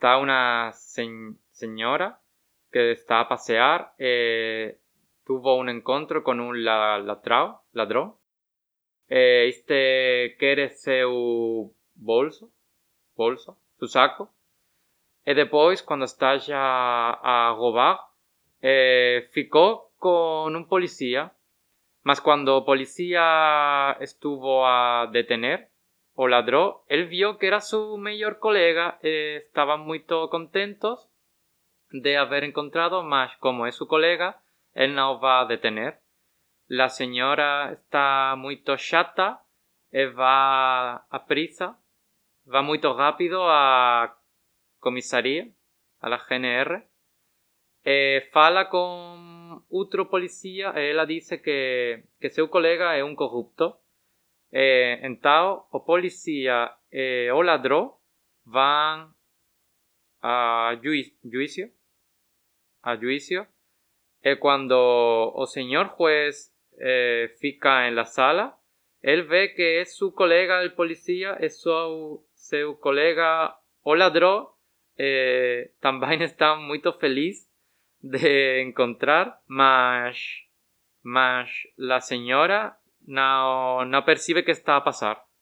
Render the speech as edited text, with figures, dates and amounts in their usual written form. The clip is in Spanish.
está una señora que está a pasear. Tuvo un encontro con un ladrón. Quiere su bolso, su saco. E depois, quando está já a roubar, ficou con un policía. Mas cuando el policía estuvo a detener o ladrón, él vio que era su mejor colega. Estaban muy contentos de haber encontrado, mas como es su colega, él no va a detener. La señora está muy chata y va a prisa, va muy rápido a comisaría, a la GNR. Fala con otro policía e ela dice que seu colega é un corrupto. Então, o policía e o ladrón van a juicio. Cuando o señor juez fica en la sala, él ve que es su colega el policía, es su colega o ladrón. También está muy feliz de encontrar, mas la señora no percibe que está a pasar.